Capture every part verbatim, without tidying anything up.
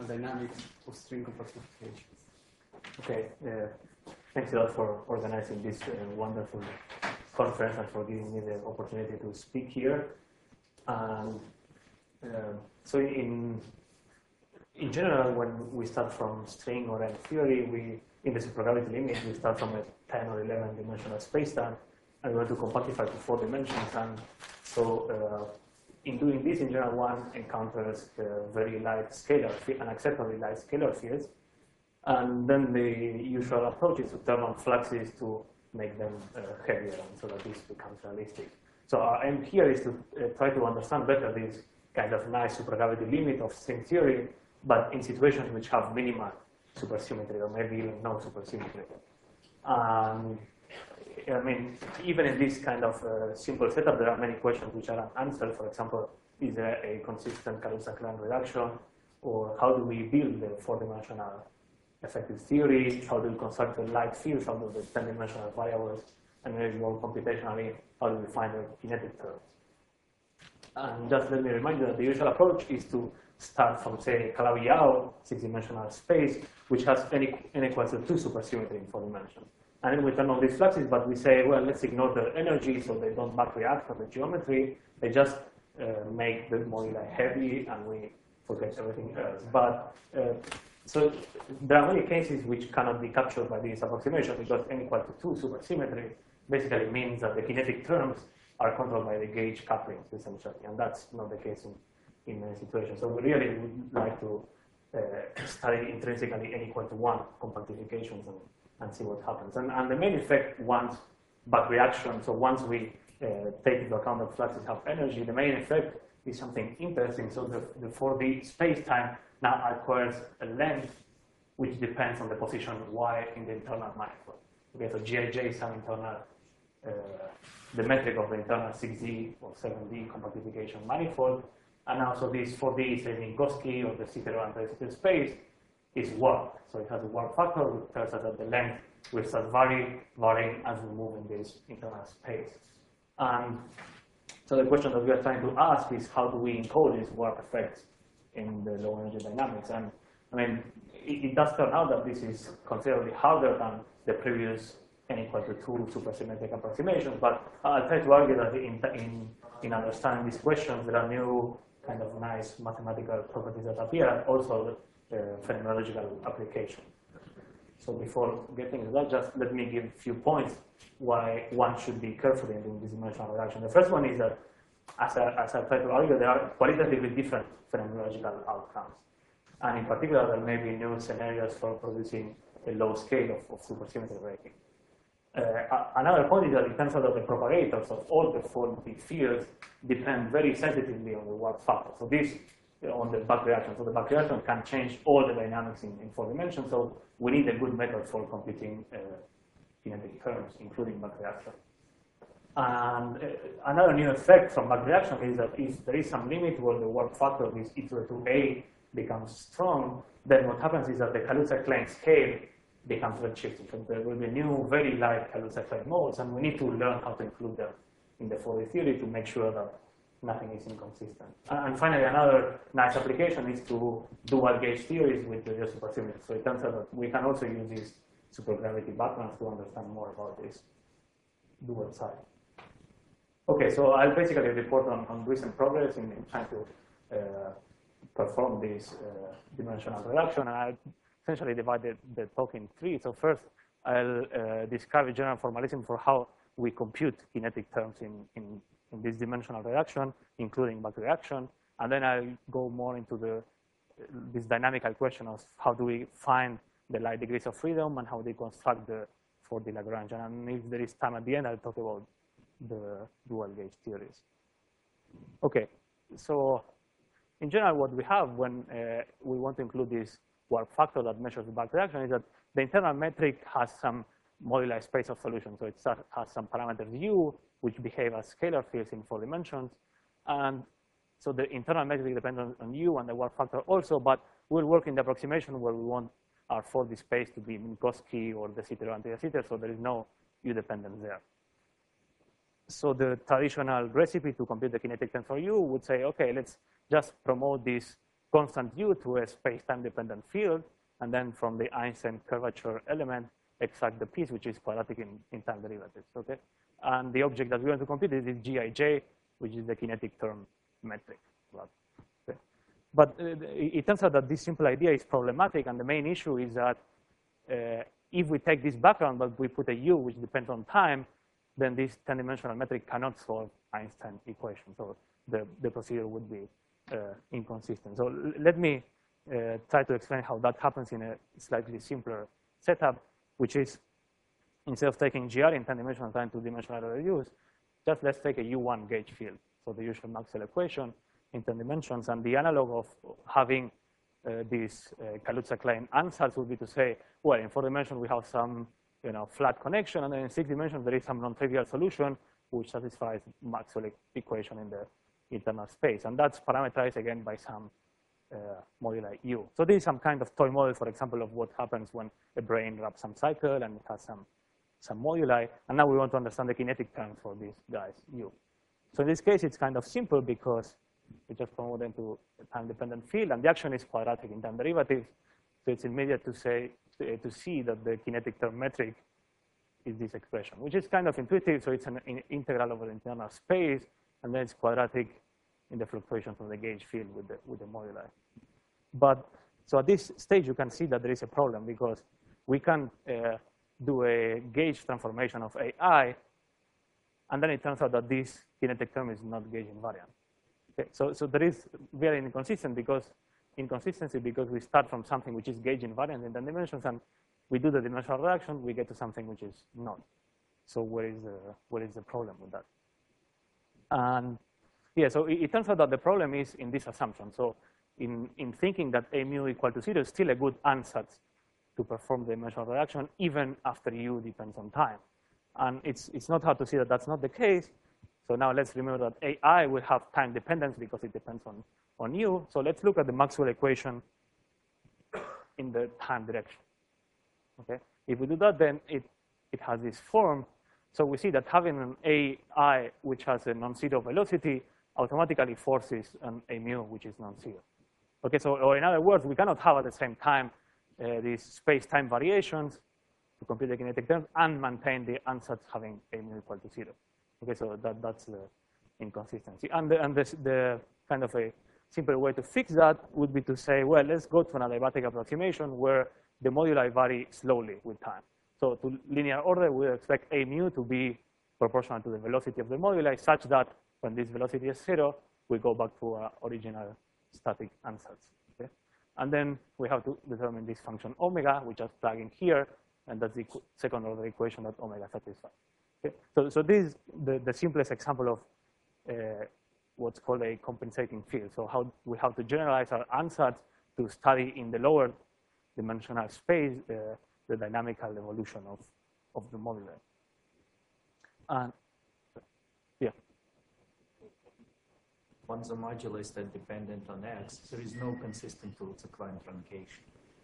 and dynamics of string compactification. Okay, uh, thanks a lot for organizing this uh, wonderful conference and for giving me the opportunity to speak here. And uh, so in in general, when we start from string or N theory, we in the supergravity limit we start from a ten or eleven dimensional spacetime, and we want to compactify to four dimensions. And so uh, in doing this, in general, one encounters uh, very light scalar, unacceptably light scalar fields. And then the usual approach is to turn on fluxes to make them uh, heavier, and so that this becomes realistic. So our aim here is to uh, try to understand better this kind of nice supergravity limit of string theory, but in situations which have minimal supersymmetry or maybe even no supersymmetry. Um, I mean, even in this kind of uh, simple setup, there are many questions which are unanswered. For example, is there a consistent Kaluza-Klein reduction, or how do we build the four-dimensional effective theory? How do we construct the light fields out of the ten-dimensional variables? And maybe more computationally, how do we find the kinetic terms? And just let me remind you that the usual approach is to start from, say, Calabi-Yau six-dimensional space, which has n, n equals to two supersymmetry in four dimensions. And then we turn on these fluxes, but we say, well, let's ignore the energy so they don't back react from the geometry. They just uh, make the moduli heavy, and we forget everything else. But uh, so there are many cases which cannot be captured by this approximation, because n equal to two supersymmetry basically means that the kinetic terms are controlled by the gauge couplings, essentially, and that's not the case in, in many situations. So we really would like to uh, study intrinsically n equal to one compactifications and, and see what happens. And, and the main effect once back reaction, so once we uh, take into account that fluxes have energy, the main effect is something interesting. So the, the four D space-time now acquires a length which depends on the position y in the internal manifold. Okay, so Gij is some internal, uh, the metric of the internal six D or seven D compactification manifold. And also this four D is a Minkowski or the Sitter and the space is warp. So it has a warp factor, which tells us that the length will start vary, varying as we move in this internal space. And so the question that we are trying to ask is, how do we encode these warp effects in the low energy dynamics? And I mean, it, it does turn out that this is considerably harder than the previous n equal to two supersymmetric approximations, but I'll try to argue that in, in, in understanding these questions, there are new kind of nice mathematical properties that appear, and also uh, phenomenological application. So before getting to that, just let me give a few points why one should be careful in doing this dimensional reduction. The first one is that, as I, as I try to argue, there are qualitatively different phenomenological outcomes. And in particular, there may be new scenarios for producing a low scale of, of supersymmetry breaking. Uh, another point is that it turns out that the propagators of all the four D fields depend very sensitively on the warp factor. So this, you know, on the back reaction. So the back reaction can change all the dynamics in, in four dimensions. So we need a good method for computing uh, kinetic terms, including back reaction. And uh, another new effect from back reaction is that if there is some limit where the warp factor of this e to the two a becomes strong, then what happens is that the Kaluza-Klein scale becomes redshifted. So there will be new, very light Kaluza-Klein modes, and we need to learn how to include them in the four D theory to make sure that nothing is inconsistent. And finally, another nice application is to dual gauge theories with the supersymmetry. So it turns out that we can also use these supergravity backgrounds to understand more about this dual side. Okay, so I'll basically report on, on recent progress in, in trying to uh, perform this uh, dimensional reduction, and I'll essentially divide the, the talk in three. So first, I'll uh, describe a general formalism for how we compute kinetic terms in, in, in this dimensional reduction, including back reaction. And then I'll go more into the this dynamical question of how do we find the light degrees of freedom and how they construct the four D Lagrangian. And if there is time at the end, I'll talk about the dual gauge theories. Okay, so in general, what we have when uh, we want to include this warp factor that measures the back reaction is that the internal metric has some moduli space of solution. So it has some parameters u, which behave as scalar fields in four dimensions. And so the internal metric depends on, on u and the warp factor also, but we'll work in the approximation where we want our four D space to be Minkowski or de Sitter or anti-de Sitter, so there is no u dependence there. So the traditional recipe to compute the kinetic tensor u would say, okay, let's just promote this constant u to a space-time dependent field, and then from the Einstein curvature element, extract the piece, which is quadratic in, in time derivatives, okay? And the object that we want to compute is this Gij, which is the kinetic term metric. Okay? But uh, it turns out that this simple idea is problematic, and the main issue is that uh, if we take this background, but we put a u, which depends on time, then this ten-dimensional metric cannot solve Einstein equation. So the, the procedure would be uh, inconsistent. So let me uh, try to explain how that happens in a slightly simpler setup, which is instead of taking G R in ten-dimensional time, two-dimensional reduce, just let's take a U one gauge field. So the usual Maxwell equation in ten dimensions. And the analog of having uh, these uh, Kaluza-Klein ansatz would be to say, well, in four dimensions, we have some you know, flat connection. And then in six dimensions, there is some non-trivial solution which satisfies Maxwell equation in the internal space. And that's parameterized, again, by some uh, moduli U. So this is some kind of toy model, for example, of what happens when a brane wraps some cycle and it has some, some moduli. And now we want to understand the kinetic terms for these guys, U. So in this case, it's kind of simple because we just promote them to a time-dependent field, and the action is quadratic in time derivatives. So it's immediate to say to, to see that the kinetic term metric is this expression, which is kind of intuitive. So it's an in integral over the internal space, and then it's quadratic in the fluctuations of the gauge field with the with the moduli. But so at this stage, you can see that there is a problem because we can uh, do a gauge transformation of A I, and then it turns out that this kinetic term is not gauge invariant. Okay, so, so there is very inconsistent because inconsistency because we start from something which is gauge invariant in ten dimensions, and we do the dimensional reduction, we get to something which is not. So where is the where is the problem with that? And yeah, so it, it turns out that the problem is in this assumption. So in in thinking that a mu equal to zero is still a good ansatz to perform the dimensional reduction even after u depends on time. And it's it's not hard to see that that's not the case. So now let's remember that A I will have time dependence because it depends on, on u. So let's look at the Maxwell equation in the time direction. Okay? If we do that, then it, it has this form. So we see that having an A I which has a non-zero velocity automatically forces an a mu which is non-zero. Okay, so or in other words, we cannot have at the same time uh, these space-time variations to compute the kinetic terms and maintain the ansatz having a mu equal to zero. Okay, so that, that's the inconsistency. And, the, and the, the kind of a simple way to fix that would be to say, well, let's go to an adiabatic approximation where the moduli vary slowly with time. So to linear order, we expect a mu to be proportional to the velocity of the moduli such that when this velocity is zero, we go back to our original static ansatz. Okay? And then we have to determine this function omega, which is plugged in here, and that's the second order equation that omega satisfies. Okay. So, so this is the, the simplest example of uh, what's called a compensating field. So how we have to generalize our ansatz to study in the lower dimensional space uh, the dynamical evolution of, of the moduli. And yeah. Once the modulus is dependent on x, there is no consistent Kaluza-Klein truncation.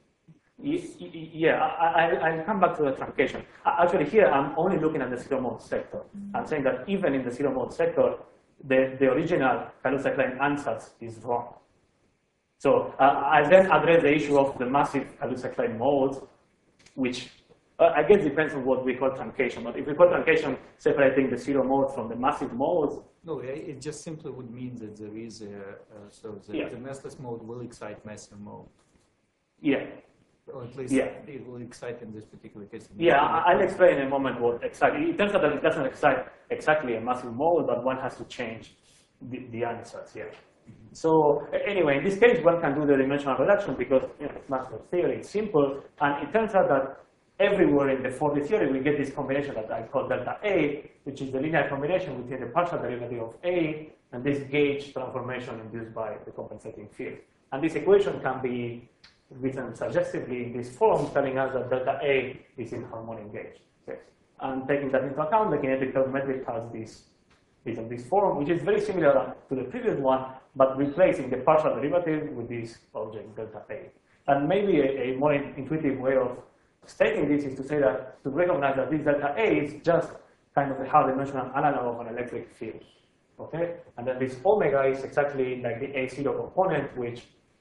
Yeah, I, I, I'll come back to the truncation. Actually, here I'm only looking at the zero mode sector. I'm saying that even in the zero mode sector, the, the original Kaluza-Klein ansatz is wrong. So uh, I then address the issue of the massive Kaluza-Klein modes, which uh, I guess depends on what we call truncation. But if we call truncation separating the zero modes from the massive modes, no, it just simply would mean that there is a uh, so the, yeah. the massless mode will excite massive mode. Yeah. Or at least yeah. it will excite in this particular case. Yeah, I'll explain in a moment what exactly. It turns out that it doesn't excite exactly a massive mode, but one has to change the, the ansatz here. Mm-hmm. So anyway, in this case, one can do the dimensional reduction because you know, it's Maxwell theory, it's simple. And it turns out that everywhere in the four D theory, we get this combination that I call delta A, which is the linear combination between the partial derivative of A and this gauge transformation induced by the compensating field. And this equation can be written suggestively in this form, telling us that delta A is in harmonic gauge. Okay. And taking that into account, the kinetic term metric has this, is in this form, which is very similar to the previous one, but replacing the partial derivative with this object, delta A. And maybe a, a more intuitive way of stating this is to say that, to recognize that this delta A is just kind of a half-dimensional analog of an electric field. Okay? And then this omega is exactly like the A zero component, which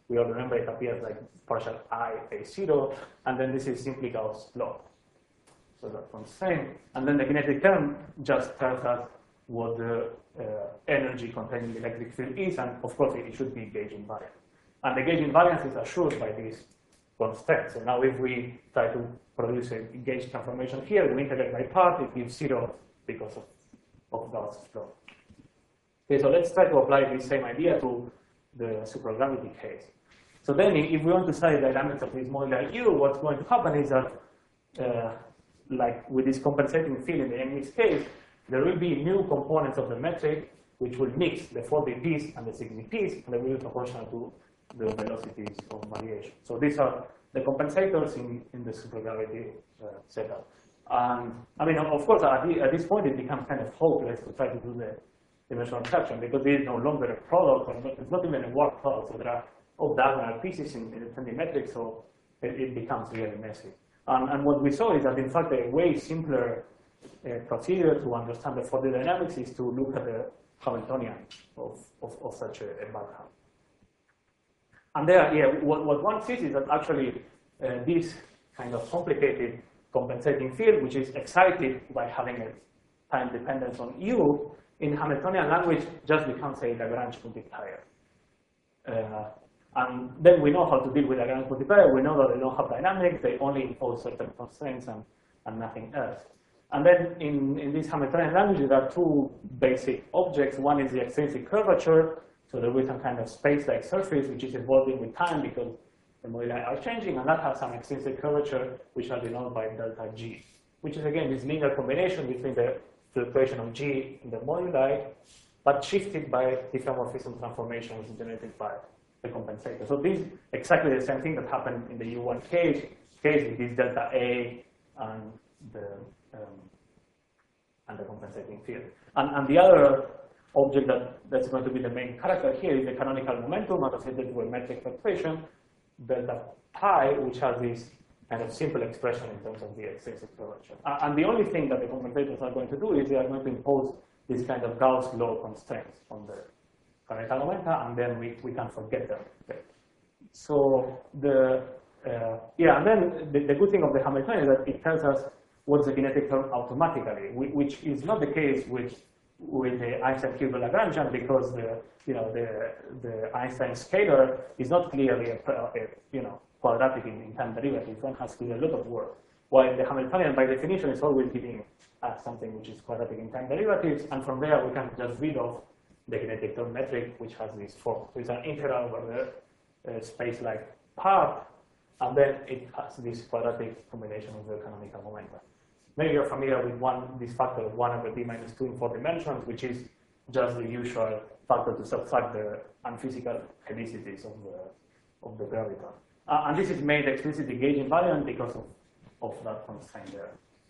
We all remember it appears like partial I A zero, and then this is simply Gauss' law. So that constraint. And then the kinetic term just tells us what the uh, energy contained in the electric field is, and of course it should be gauge invariant. And the gauge invariance is assured by this constraint. So now if we try to produce a gauge transformation here, we integrate by part, it gives zero because of, of Gauss' law. Okay, so let's try to apply this same idea to the supergravity case. So then if we want to study the dynamics of this modular U, what's going to happen is that, uh, like with this compensating field in the Young-Mix case, there will be new components of the metric which will mix the four D Ps and the six D Ps, and they will be proportional to the velocities of variation. So these are the compensators in, in the supergravity uh, setup. And I mean, of course, at, the, at this point, it becomes kind of hopeless to try to do the dimensional abstraction because it is no longer a product, or not, it's not even a work product. So there are all diagonal pieces in, in the ten D metric, so it, it becomes really messy. And, and what we saw is that, in fact, a way simpler uh, procedure to understand the four D dynamics is to look at the Hamiltonian of, of, of such a, a background. And there, yeah, what, what one sees is that actually uh, this kind of complicated compensating field, which is excited by having a time dependence on U, in Hamiltonian language just becomes a Lagrange multiplier. Uh, and then we know how to deal with Lagrange multiplier. We know that they don't have dynamics. They only impose certain constraints and, and nothing else. And then in, in this Hamiltonian language, there are two basic objects. One is the extrinsic curvature. So there will be some kind of space-like surface which is evolving with time because the moduli are changing, and that has some extrinsic curvature which are denoted by delta G, which is again this linear combination between the fluctuation of G in the moduli, but shifted by diffeomorphism transformations generated by the compensator. So this is exactly the same thing that happened in the U one case, case with this delta A and the um, and the compensating field. And, and the other object that, that's going to be the main character here is the canonical momentum associated with metric fluctuation, delta pi, which has this kind of simple expression in terms of the extrinsic curvature. Uh, and the only thing that the compensators are going to do is they are going to impose this kind of Gauss law constraints on the canonical momenta, and then we, we can forget them. Okay. So the uh, yeah, and then the, the good thing of the Hamiltonian is that it tells us what's the kinetic term automatically, which is not the case with with the Einstein-Hilbert Lagrangian because the you know the the Einstein scalar is not clearly a, a you know quadratic in, in time derivatives. One has to do a lot of work. While the Hamiltonian, by definition, is always giving us something which is quadratic in time derivatives, and from there we can just read off the kinetic term metric, which has this form. So it's an integral over the uh, space-like part, and then it has this quadratic combination of the canonical momenta. Maybe you're familiar with one, this factor of one over d minus two in four dimensions, which is just the usual factor to subtract the unphysical helicities of the, of the graviton. Uh, and this is made explicitly gauge invariant because of, of that constraint there.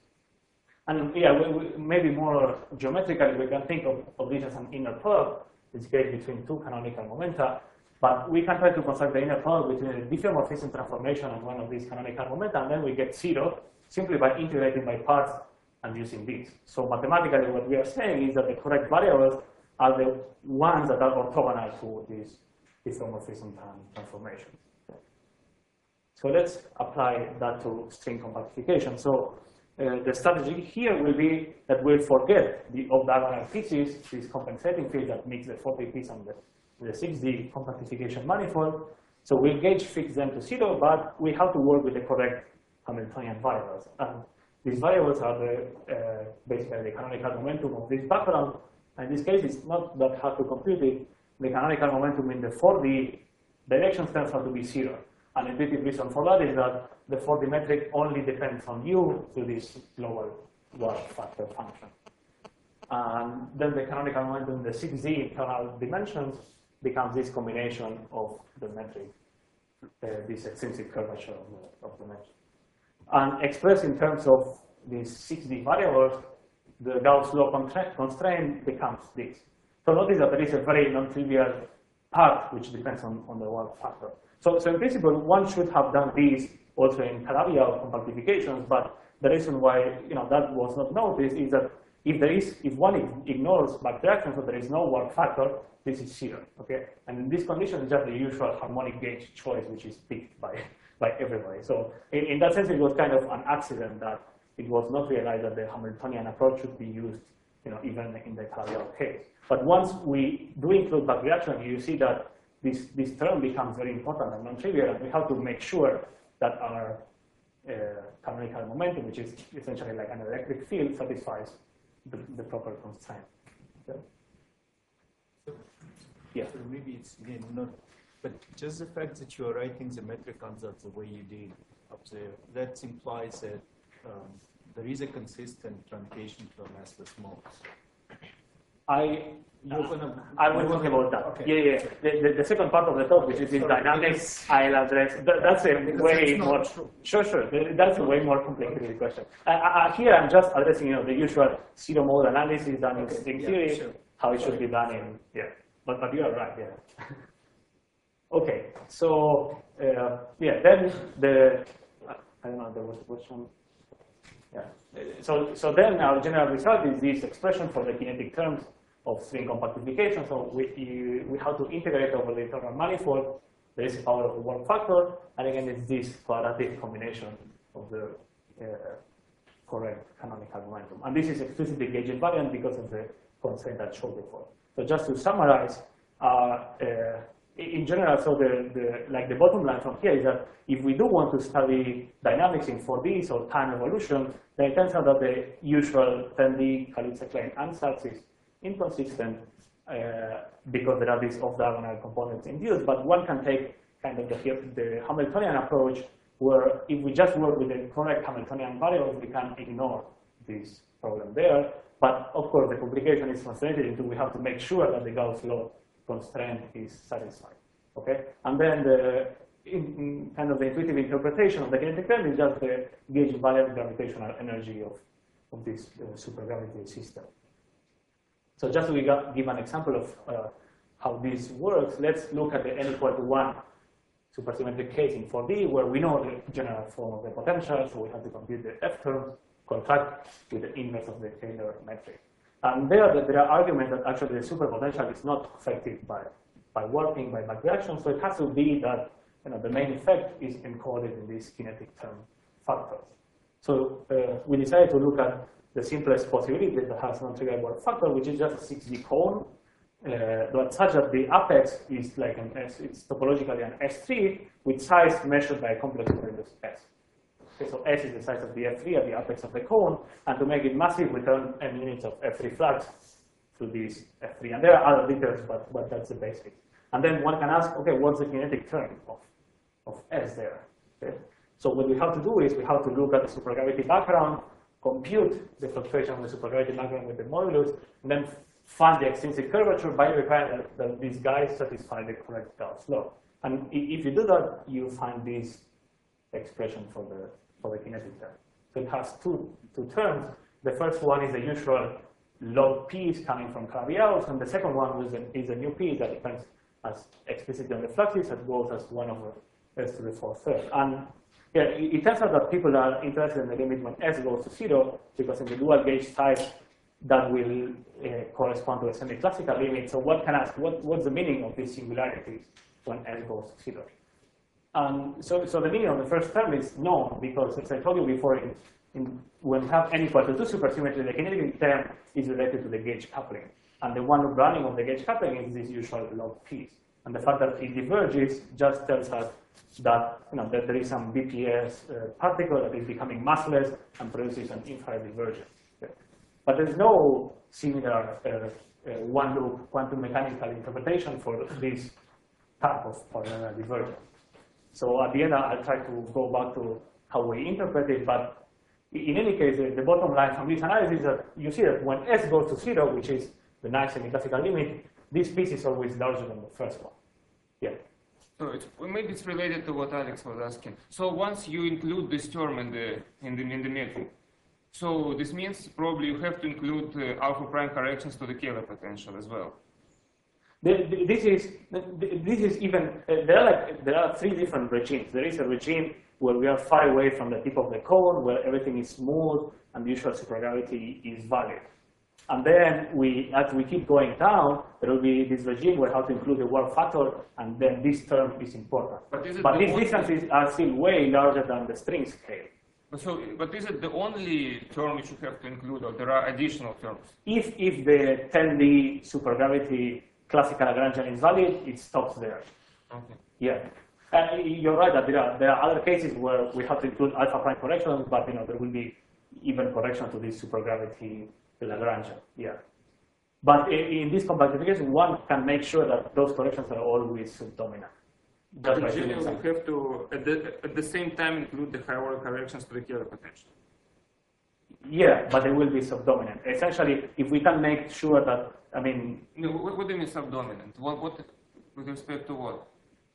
And yeah, we, we, maybe more geometrically, we can think of, of this as an inner product, this gauge between two canonical momenta. But we can try to construct the inner product between a diffeomorphism transformation and one of these canonical momenta, and then we get zero, simply by integrating by parts and using this. So mathematically, what we are saying is that the correct variables are the ones that are orthogonal to these diffeomorphism transformations. So let's apply that to string compactification. So uh, the strategy here will be that we'll forget the off-diagonal pieces, this compensating field that makes the four D piece and the, the six D compactification manifold. So we'll gauge fix them to zero, but we have to work with the correct Hamiltonian variables. And these variables are the, uh, basically the canonical momentum of this background. And in this case, it's not that hard to compute it. The canonical momentum in the four D directions turns out to be zero. And the intuitive reason for that is that the four D metric only depends on U through this lower work factor function. And then the canonical momentum in the six D internal dimensions becomes this combination of the metric, uh, this extrinsic curvature of the, of the metric. And expressed in terms of these six D variables, the Gauss law constraint becomes this. So notice that there is a very non-trivial part which depends on, on the work factor. So, so in principle, one should have done this also in Calabi-Yau compactifications, but the reason why you know that was not noticed is that if there is, if one ignores back reaction, so there is no work factor, this is zero, okay? And in this condition, it's just the usual harmonic gauge choice, which is picked by, by everybody. So in, in that sense, it was kind of an accident that it was not realized that the Hamiltonian approach should be used, you know, even in the Calabi-Yau case. But once we do include back reaction, you see that this, this term becomes very important and non-trivial, and we have to make sure that our uh, canonical momentum, which is essentially like an electric field, satisfies the, the proper constraint. Yeah. So, Yeah. so maybe it's again not, but just the fact that you're writing the metric ansatz the way you did up there, that implies that um, there is a consistent truncation from massless modes. I You're gonna, I will talk about that. Okay. Yeah, yeah. The, the, the second part of the talk, which is in dynamics, I'll address. That, that's a Because way that's more. true. Sure, sure. That's a way more complicated question. Uh, uh, here, I'm just addressing, you know, the usual zero mode analysis done in Okay, string yeah, theory, sure. how it should be done in. Yeah. But but you are right. Yeah. Okay. So uh, yeah. Then the I don't know. There was a question. Yeah. So, so then our general result is this expression for the kinetic terms of string compactification. So we, you, we have to integrate over the internal manifold. There is a power of the work factor. And again, it's this quadratic combination of the uh, correct canonical momentum. And this is explicitly gauge invariant because of the constraint I showed before. So just to summarize, uh, uh, in general, so the, the, like the bottom line from here is that if we do want to study dynamics in four D, so time evolution, then it turns out that the usual ten D Kaluza-Klein ansatz is inconsistent uh, because there are these off-diagonal components induced. But one can take kind of the, the Hamiltonian approach, where if we just work with the correct Hamiltonian variables, we can ignore this problem there. But of course, the complication is translated into we have to make sure that the Gauss law constraint is satisfied. Okay, and then the in, in kind of the intuitive interpretation of the kinetic term is just the gauge invariant gravitational energy of of this uh, supergravity system. So just to give an example of uh, how this works, let's look at the n equal to one supersymmetric case in four D, where we know the general form of the potential, so we have to compute the F terms, contract with the inverse of the Taylor metric. And there, there are arguments that actually the superpotential is not affected by, by working, by back reaction, so it has to be that you know, the main effect is encoded in these kinetic term factors. So uh, we decided to look at the simplest possibility that has non-trivial work factor, which is just a six D cone, uh, but such that the apex is like an S, it's topologically an S three with size measured by a complex modulus S. Okay, so S is the size of the F three at the apex of the cone, and to make it massive, we turn n units of F three flags to this F three. And there are other details, but, but that's the basic. And then one can ask, okay, what's the kinetic term of, of S there? Okay? So what we have to do is we have to look at the supergravity background, compute the fluctuation of the supergravity background with the modulus, and then find the extrinsic curvature by requiring that, that these guys satisfy the correct Gauss law. And if you do that, you find this expression for the for the kinetic term. So it has two two terms. The first one is the usual log piece coming from Calabi-Yau, and the second one is a, is a new piece that depends as explicitly on the fluxes that goes as one over S to the fourth third. And yeah, it, it turns out that people are interested in the limit when S goes to zero, because in the dual gauge type, that will uh, correspond to a semi-classical limit. So one can ask, what, what's the meaning of these singularities when S goes to zero? Um, so, so the meaning of the first term is known, because as I told you before, in, in, when we have n equal to two supersymmetry, the kinetic term is related to the gauge coupling. And the one running of the gauge coupling is this usual log piece. And the fact that it diverges just tells us that, you know, that there is some B P S uh, particle that is becoming massless and produces an infrared divergence. Okay. But there's no similar uh, uh, one-loop quantum mechanical interpretation for this type of polynomial divergence. So at the end, I'll try to go back to how we interpret it. But in any case, the, the bottom line from this analysis is that you see that when S goes to zero, which is the nice semi-classical limit, this piece is always larger than the first one. Yeah. So it's, well, maybe it's related to what Alex was asking. So once you include this term in the in the in the metric, so this means probably you have to include uh, alpha prime corrections to the Kähler potential as well. This is this is even uh, there are like there are three different regimes. There is a regime where we are far away from the tip of the cone, where everything is smooth and the usual supergravity is valid. And then we, as we keep going down, there will be this regime where how to include the work factor, and then this term is important. But, is it but the these only- distances are still way larger than the string scale. So, but is it the only term which you have to include, or there are additional terms? If, if the ten D supergravity classical Lagrangian is valid, it stops there. Okay. Yeah. Uh, you're right that there are, there are other cases where we have to include alpha prime corrections, but you know, there will be even correction to this supergravity Lagrangian. Yeah. But in, in this compactification, one can make sure that those corrections are always subdominant. But Just by in doing general, something. you have to, at the, at the same time, include the higher corrections to the Keeler potential. Yeah, but they will be subdominant. Essentially, if we can make sure that, I mean, No, what, what do you mean subdominant? What, what, with respect to what?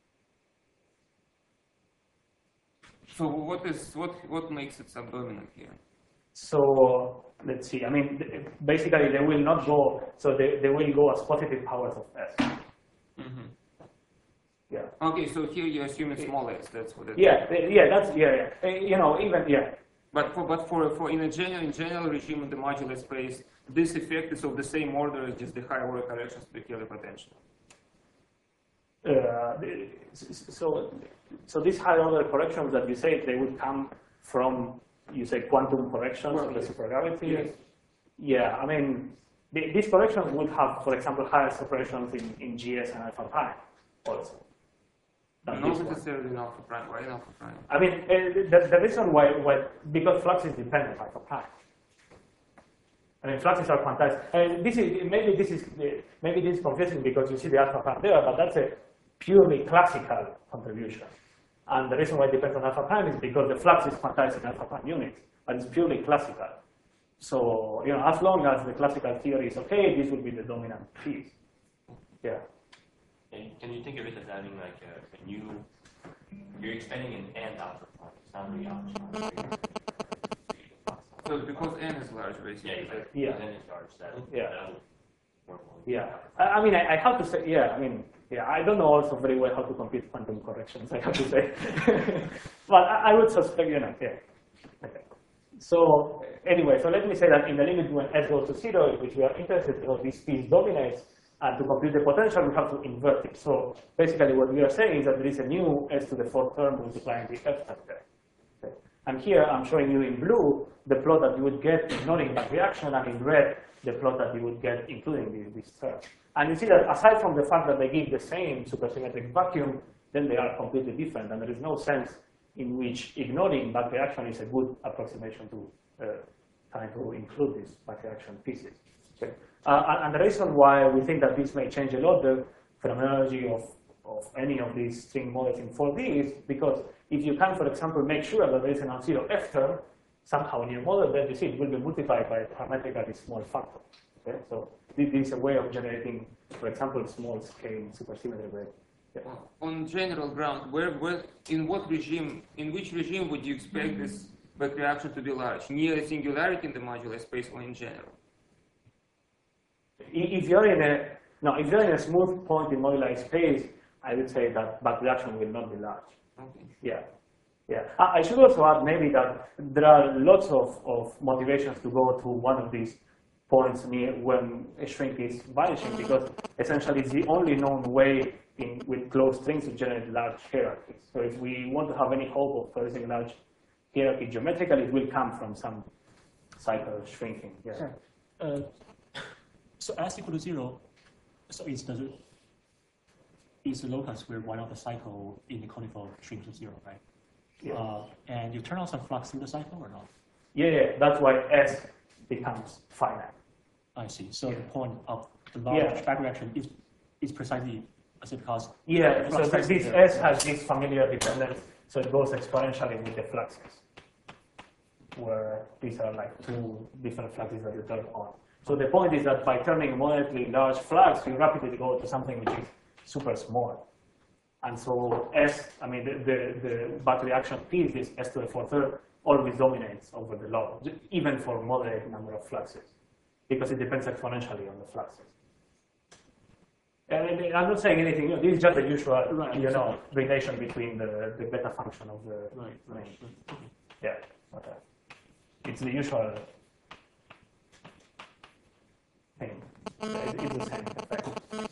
So what is what what makes it subdominant here? so let's see. I mean, th- basically, they will not go, so they, they will go as positive powers of S. Mm-hmm. Yeah. Okay, so here you assume it's small s. That's what it Yeah, th- yeah, that's, yeah, yeah. Uh, You know, even, yeah. But for but for for in a general in general regime in the modular space, this effect is of the same order as just the high order corrections to the Keeler potential. Uh, so, so these high order corrections that you say, they would come from, you say, quantum corrections Well, of the yes. supergravity? Yes. Yeah, I mean, the, these corrections would have, for example, higher separations in, in G S and alpha prime also. than Not this one. necessarily in alpha prime. Why in alpha prime? I mean, uh, the, the reason why, why, because flux is dependent on alpha prime. I mean, fluxes are quantized. And this is, maybe this is, maybe this is confusing because you see the alpha prime there, but that's a purely classical contribution. And the reason why it depends on alpha prime is because the flux is quantized in alpha prime units, but it's purely classical. So, you know, as long as the classical theory is okay, this will be the dominant piece. Yeah. And, and you think of it as having like a, a new, you're expanding an and alpha prime, it's not really alpha prime. So because n is large, basically. Yeah, that- Yeah. Then it's large, that, Yeah. that would work well. Yeah, I, I mean, I, I have to say, yeah, I mean, yeah, I don't know also very well how to compute quantum corrections, I have to say. But I, I would suspect, you know, yeah. Okay. So anyway, so let me say that in the limit when s goes to zero, which we are interested because this piece dominates, and to compute the potential, we have to invert it. So basically what we are saying is that there is a new s to the fourth term multiplying the f factor. Okay. And here I'm showing you in blue the plot that you would get ignoring back reaction, and in red the plot that you would get including this, this term. And you see that aside from the fact that they give the same supersymmetric vacuum, then they are completely different, and there is no sense in which ignoring back reaction is a good approximation to uh, trying to include these back reaction pieces. Okay. Uh, and, and the reason why we think that this may change a lot the phenomenology of, of any of these string models in four D is because if you can, for example, make sure that there is a non-zero F term somehow in your model, then you see it will be multiplied by a parametrically small factor. Okay? So this is a way of generating, for example, small scale supersymmetry rate. Yeah. Well, on general ground, where, where, in what regime, in which regime would you expect this back reaction to be large? Near a singularity in the modular space or in general? If you're in a no, if you're in a smooth point in moduli space, I would say that back reaction will not be large. Okay. Yeah. Yeah. I I should also add maybe that there are lots of, of motivations to go to one of these points near when a shrink is vanishing, because essentially it's the only known way in, with closed strings to generate large hierarchies. So if we want to have any hope of producing a large hierarchy geometrically, it will come from some cycle shrinking. Yeah. Sure. Uh, so s equal to zero, so is the is the locus where one of the cycle in the conical shrinks to zero, right? Yeah. Uh, and you turn on some flux in the cycle or not? Yeah, yeah, that's why S becomes finite. I see. So the point of the large Yeah. back reaction is is precisely is it because Yeah, so flux th- is this there. S has this familiar dependence, so it goes exponentially with the fluxes, where these are like two different fluxes that you turn on. So the point is that by turning a moderately large flux, you rapidly go to something which is super small. And so S, I mean, the, the, the back reaction piece, this S to the fourth third, always dominates over the log, even for moderate number of fluxes, because it depends exponentially on the fluxes. And I'm not saying anything new. This is just the usual, Right, you know, relation between the, the beta function of the Right, right, range. right. Yeah, okay. It's the usual It's the same effect.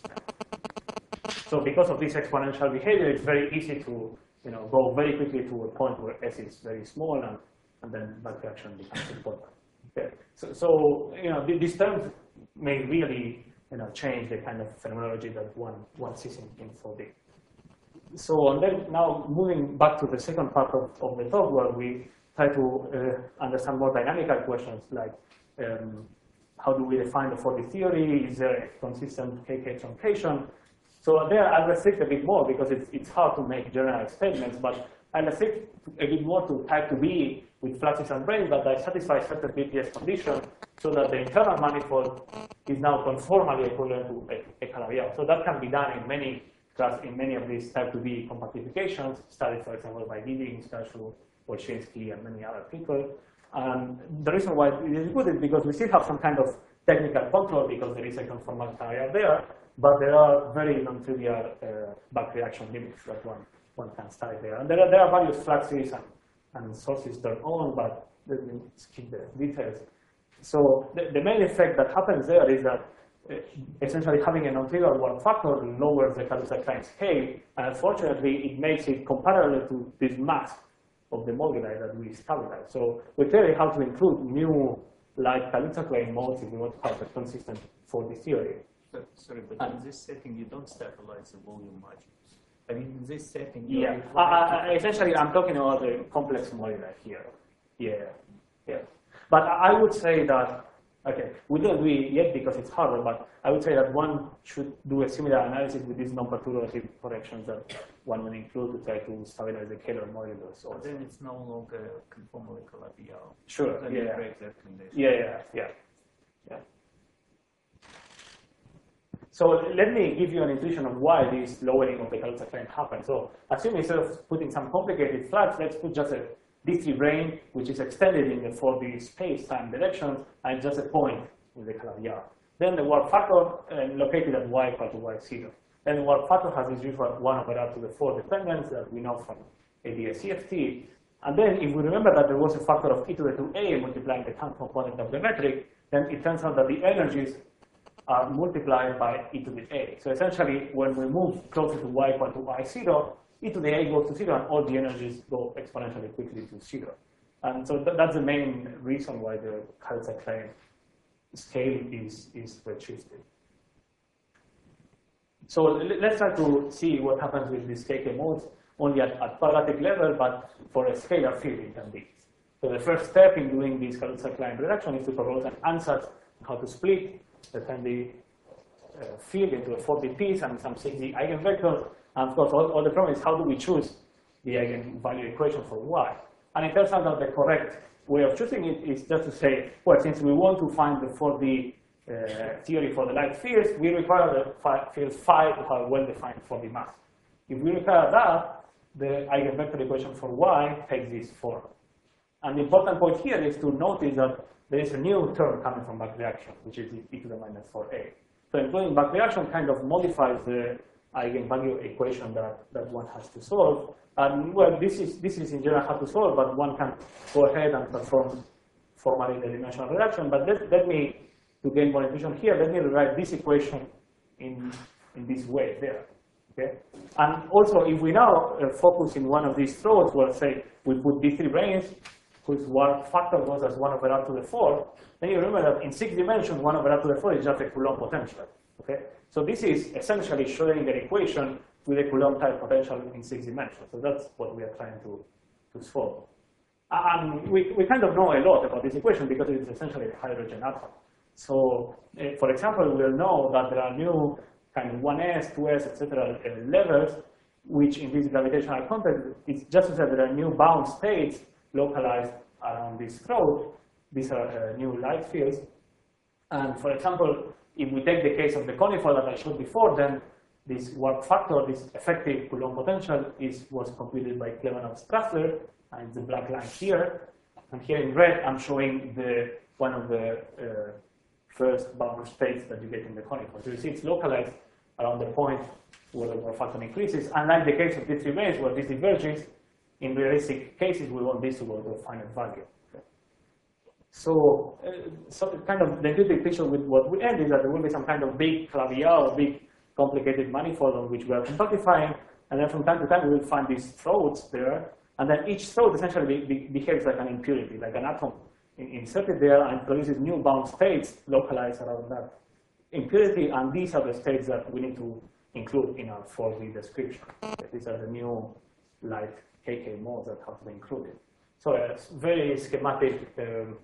So because of this exponential behavior, it's very easy to you know, go very quickly to a point where S is very small, and, and then back reaction becomes important. Okay. So, so you know, these terms may really you know, change the kind of phenomenology that one, one sees in, in four D. So and then now moving back to the second part of, of the talk, where we try to uh, understand more dynamical questions like um, how do we define the four D theory? Is there a consistent K K truncation? So there I'll restrict a bit more because it's, it's hard to make general statements, but I'll restrict a bit more to type two B with fluxes and branes that I satisfy certain B P S conditions so that the internal manifold is now conformally equivalent to a, a Calabi-Yau. So that can be done in many in many of these type two B compactifications, studied, for example, by Giddings, Kashu, Olszynski, and many other people. And the reason why it is good is because we still have some kind of technical control because there is a conformal Calabi-Yau there, but there are very non-trivial uh, back reaction limits that one, one can study there. And there are, there are various fluxes and, and sources turned on, but let me skip the details. So the, the main effect that happens there is that uh, essentially having a non-trivial work factor lowers the Kaluza-Klein scale, and unfortunately it makes it comparable to this mass of the moduli that we stabilize. So we clearly have to include new like Kaluza-Klein modes if we want to have a consistent four D theory. So, sorry, but And in this setting, you don't stabilize the volume modules. I mean, in this setting, Yeah, uh, uh, essentially I'm talking about the complex moduli here. Yeah, yeah. But I would say that, okay, we don't do it yet because it's harder, but I would say that one should do a similar analysis with these non-perturbative corrections that one will include to try to stabilize the Kähler modulus. But then it's no longer conformally Calabi-Yau. Sure, Then yeah. you break that condition. Yeah, yeah, yeah, yeah. So let me give you an intuition of why this lowering of the Kaluza-Klein happens. So assume instead of putting some complicated flux, let's put just a D three brane, which is extended in the four D space-time direction, and just a point in the Calabi-Yau. Then the work factor uh, located at y equal to y zero. Then the work factor has this usual one over r to the four dependence that we know from A D S C F T. And then if we remember that there was a factor of e to the two a multiplying the time component of the metric, then it turns out that the energies are multiplied by e to the a. So essentially, when we move closer to y equal to y zero, e to the a goes to zero, and all the energies go exponentially quickly to zero. And so th that's the main reason why the Kaluza-Klein scale is, is redshifted. So let's try to see what happens with these K K modes only at, at quadratic level, but for a scalar field it can be. So the first step in doing this Kaluza-Klein reduction is to propose an ansatz how to split the ten D uh, field into a four D piece and some six D eigenvectors. And of course, all, all the problem is how do we choose the eigenvalue equation for y? And it turns out that the correct way of choosing it is just to say, well, since we want to find the four D uh, theory for the light fields, we require the field phi to have a well-defined four D mass. If we require that, the eigenvector equation for y takes this form. And the important point here is to notice that there is a new term coming from back reaction, which is e to the minus four a. So including back reaction kind of modifies the eigenvalue equation that, that one has to solve. And well, this is, this is in general how to solve, but one can go ahead and perform formally the dimensional reduction. But let, let me, to gain more intuition here, let me rewrite this equation in, in this way there. Okay? And also, if we now uh, focus in one of these throws, where say we put D three branes, whose work factor goes as one over r to the four, then you remember that in six dimensions, one over r to the four is just a Coulomb potential. Okay? So this is essentially showing an equation with a Coulomb type potential in six dimensions. So that's what we are trying to, to solve. And we, we kind of know a lot about this equation because it's essentially a hydrogen atom. So uh, for example, we'll know that there are new kind of one s, two s, et cetera uh, levels, which in this gravitational context, it's just as there are new bound states localized around this throat. These are uh, new light fields. And for example, if we take the case of the conifer that I showed before, then this work factor, this effective Coulomb potential, is was computed by Klebanov-Strassler, and it's the black line here. And here in red, I'm showing the one of the uh, first bound states that you get in the conifer. So you see it's localized around the point where the work factor increases. Unlike the case of D three branes, where this diverges, in realistic cases, we want this to go to a finite value. Okay. So, uh, so kind of the intuitive picture with what we end is that there will be some kind of big clavier or big complicated manifold on which we are compactifying, and then from time to time we will find these throats there, and then each throat essentially be, be, behaves like an impurity, like an atom in, inserted there and produces new bound states localized around that impurity, and these are the states that we need to include in our four D description. These are the new light K K modes that have to be included. So a very schematic um,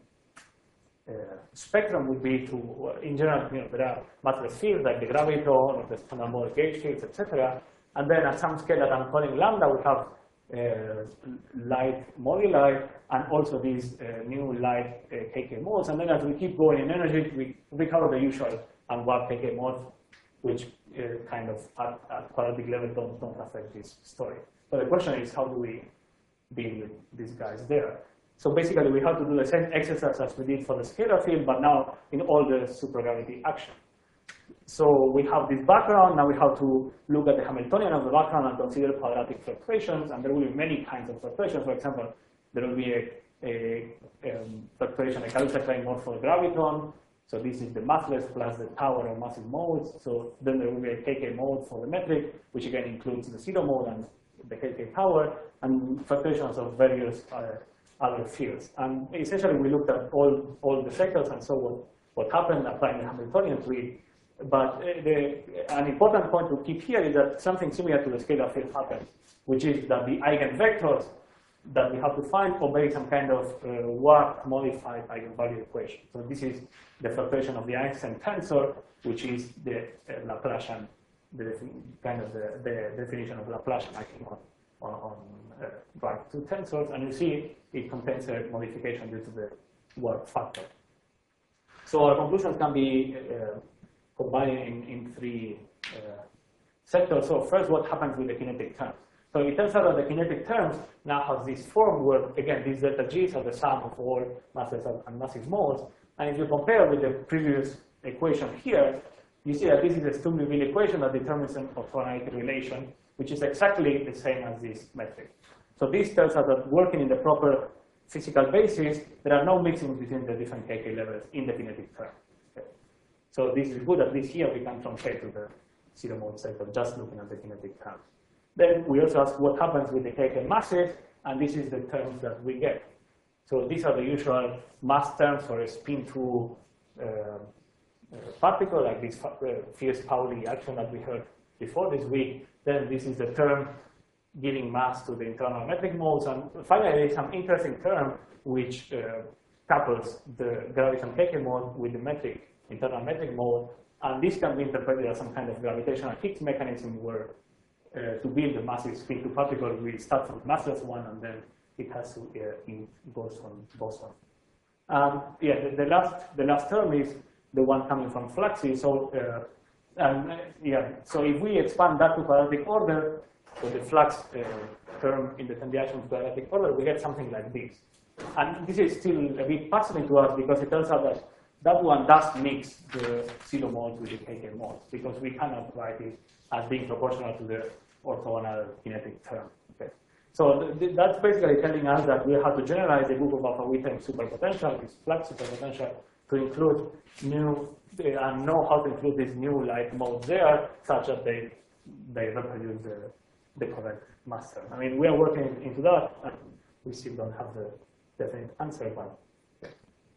uh, spectrum would be to, uh, in general, you know, there are massless fields like the graviton or the standard model gauge fields, et cetera. And then at some scale that I'm calling lambda, we have uh, light moduli and also these uh, new light uh, K K modes. And then as we keep going in energy, we recover the usual and warp K K modes, which uh, kind of at, at quadratic level don't, don't affect this story. So the question is, how do we deal with these guys there? So basically, we have to do the same exercise as we did for the scalar field, but now in all the supergravity action. So we have this background. Now we have to look at the Hamiltonian of the background and consider quadratic fluctuations. And there will be many kinds of fluctuations. For example, there will be a, a, um, fluctuation, a Kaluza-Klein mode for the graviton. So this is the massless plus the power of massive modes. So then there will be a K K mode for the metric, which again includes the zero mode and the K K power, and fluctuations of various uh, other fields. And essentially, we looked at all, all the sectors and saw what, what happened applying the Hamiltonian to it. But the, an important point to keep here is that something similar to the scalar field happens, which is that the eigenvectors that we have to find obey some kind of uh, warp modified eigenvalue equation. So this is the fluctuation of the Einstein tensor, which is the uh, Laplacian, the kind of the, the definition of Laplacian acting on, on, on uh, right two tensors. And you see it contains a modification due to the warp factor. So our conclusions can be uh, combined in, in three uh, sectors. So first, what happens with the kinetic terms? So it turns out that the kinetic terms now has this form where, again, these delta G's are the sum of all masses and massive modes. And if you compare with the previous equation here, you see that this is a Sturm-Liouville equation that determines an orthogonality relation, which is exactly the same as this metric. So this tells us that working in the proper physical basis, there are no mixings between the different K K levels in the kinetic term. Okay. So this is good, at least here we can translate to the zero mode sector just looking at the kinetic terms. Then we also ask what happens with the K K masses, and this is the terms that we get. So these are the usual mass terms for a spin two uh, uh, particle, like this uh, Fierce-Pauli action that we heard before this week. Then this is the term giving mass to the internal metric modes. And finally, there is some interesting term which uh, couples the graviton K K mode with the metric, internal metric mode. And this can be interpreted as some kind of gravitational Higgs mechanism where Uh, to build a massive spin two particle, we start from massless one, and then it has to uh, in boson. boson. Um, yeah, the, the last the last term is the one coming from Fluxy. So uh, and uh, yeah, so if we expand that to quadratic order, so the flux uh, term in the tendiation to quadratic order, we get something like this. And this is still a bit puzzling to us because it turns out that that one does mix the zero modes with the K K modes, because we cannot write it as being proportional to the orthogonal kinetic term. Okay. So th that's basically telling us that we have to generalize the group of alpha Witten superpotential, this flux superpotential, to include new uh, and know how to include these new light modes there, such that they they reproduce the the correct mass term. I mean, we are working into that, and we still don't have the definite answer, but okay.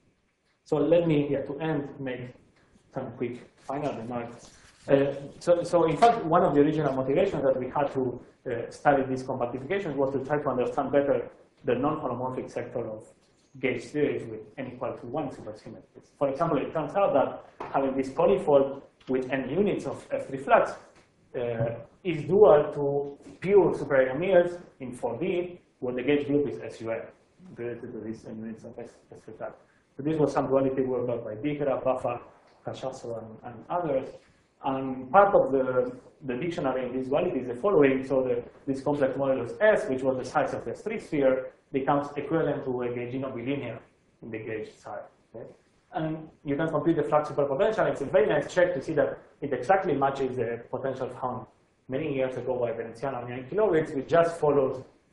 So let me, yeah, to end, make some quick final remarks. Uh, so, so in fact, one of the original motivations that we had to uh, study these compactifications was to try to understand better the non-holomorphic sector of gauge series with n equal to one supersymmetries. For example, it turns out that having this polyfold with n units of F three flux uh, is dual to pure super mirrors in four D, where the gauge group is S U N, related to these n units of S three flux. So this was some duality work out by Dikera, Baffa, Cachasso, and, and others. And part of the, the dictionary in this duality is the following. So the, this complex modulus S, which was the size of the S three sphere, becomes equivalent to a gaugino bilinear in the gauge side. Okay? And you can compute the flux superpotential. It's a very nice check to see that it exactly matches the potential found many years ago by Veneziano and Yankelowitz, which just follows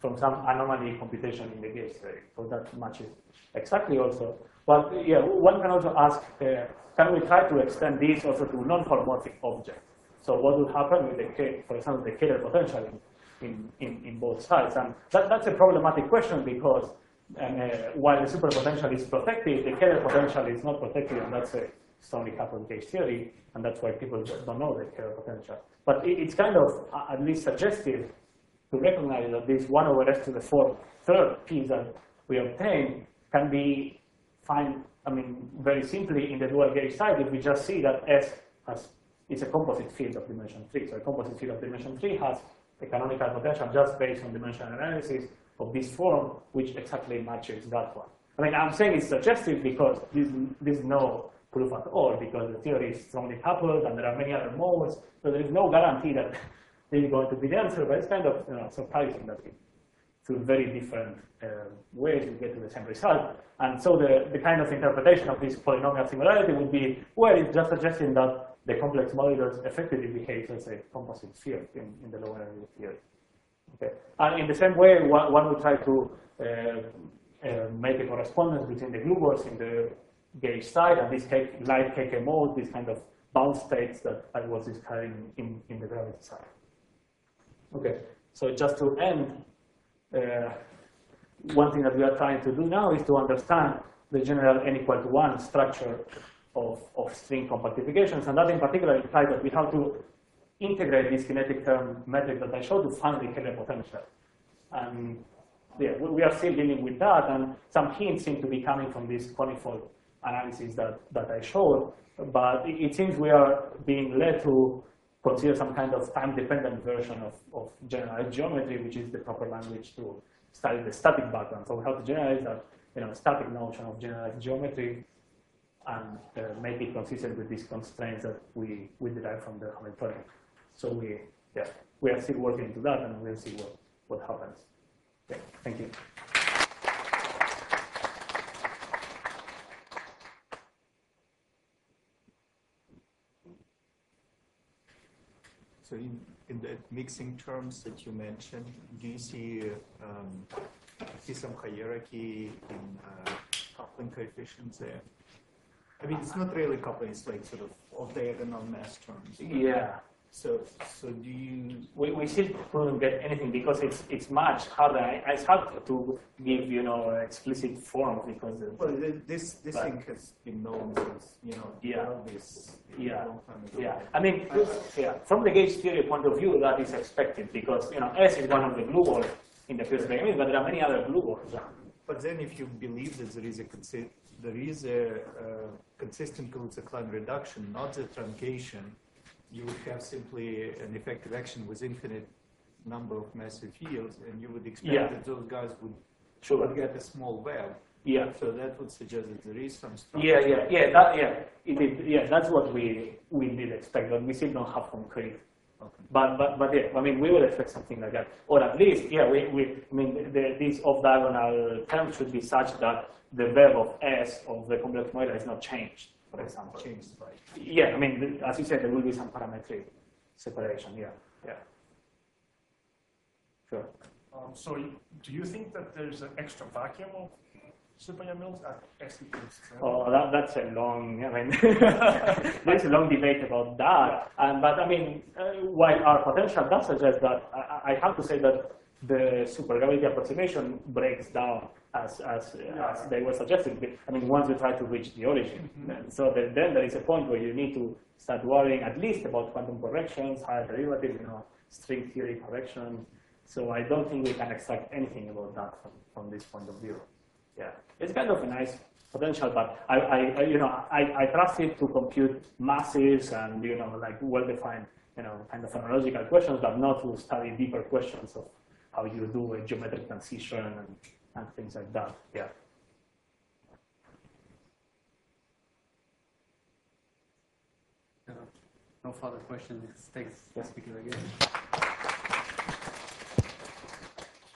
from some anomaly computation in the gauge theory. So that matches exactly also. But yeah, one can also ask, uh, can we try to extend this also to non-holomorphic objects? So what would happen with the, K, for example, the Kähler potential in, in, in both sides? And that, that's a problematic question because and, uh, while the superpotential is protected, the Kähler potential is not protected, and that's a strongly coupled gauge theory, and that's why people don't know the Kähler potential. But it, it's kind of uh, at least suggestive to recognize that this one over s to the fourth third piece that we obtain can be find, I mean, very simply in the dual gauge side if we just see that S has is a composite field of dimension three. So a composite field of dimension three has a canonical potential just based on dimensional analysis of this form, which exactly matches that one. I mean, I'm saying it's suggestive because this, this is no proof at all, because the theory is strongly coupled and there are many other modes, so there is no guarantee that this is going to be the answer, but it's kind of you know, surprising that it, through very different uh, ways we get to the same result. And so the, the kind of interpretation of this polynomial similarity would be, well, it's just suggesting that the complex modulus effectively behaves as a composite field in, in the lower energy theory. Okay. And in the same way, one, one would try to uh, uh, make a correspondence between the gluons in the gauge side and this K, light K K mode, these kind of bound states that I was describing in, in the gravity side. Okay, so just to end, uh, one thing that we are trying to do now is to understand the general n equal to one structure of, of string compactifications, and that in particular implies that we have to integrate this kinetic term metric that I showed to find the Kähler potential. And yeah, we are still dealing with that, and some hints seem to be coming from this conifold analysis that, that I showed, but it, it seems we are being led to consider some kind of time-dependent version of, of generalized geometry, which is the proper language to study the static background. So we have to generalize that you know, static notion of generalized geometry and uh, make it consistent with these constraints that we, we derive from the Hamiltonian. So we, yeah, we are still working into that, and we'll see what, what happens. Okay, thank you. So in, in the mixing terms that you mentioned, do you see, um, see some hierarchy in uh, coupling coefficients there? I mean, it's not really coupling, it's like sort of all diagonal mass terms. Yeah. So, so do you? We, we still couldn't get anything because it's it's much harder. It's hard to give you know explicit form because. The, well, this this but, thing has been known since you know. Yeah. This yeah. a long time ago. Yeah. I mean, yeah. From the gauge theory point of view, that is expected because you know S is one of the glue balls in the first dynamics, but there are many other glue balls. But then, if you believe that there is a consi there is a uh, consistent Kaluza-Klein reduction, not the truncation, you would have simply an effective action with infinite number of massive fields, and you would expect yeah. that those guys would, sure. would get a small web. Yeah. So that would suggest that there is some structure. Yeah, yeah, yeah. That, yeah. It is, yeah, that's what we we did expect, but we still don't have concrete. Okay. But but but yeah, I mean, we would expect something like that, or at least, yeah, we we. I mean, the, this off-diagonal term should be such that the verb of S of the complex modular is not changed, for example. Changed, right? Yeah, I mean, as you said, there will be some parametric separation. Yeah, yeah. Sure. Um, so, do you think that there's an extra vacuum of supernomials at S equals zero? Oh, that, that's a long. I mean, there's a long debate about that. And but I mean, uh, while our potential does suggest that, I, I have to say that the supergravity approximation breaks down as as, yeah. as they were suggesting. I mean, once you try to reach the origin, mm-hmm. so then, then there is a point where you need to start worrying at least about quantum corrections, higher derivatives, you know, string theory corrections. So I don't think we can extract anything about that from, from this point of view. Yeah, it's kind of a nice potential, but I, I, I you know, I, I trust it to compute masses and you know, like well-defined, you know, kind of analogical questions, but not to study deeper questions of how you do a geometric transition and, and things like that. Yeah. Uh, no further questions. Thanks, Yes. speaker again.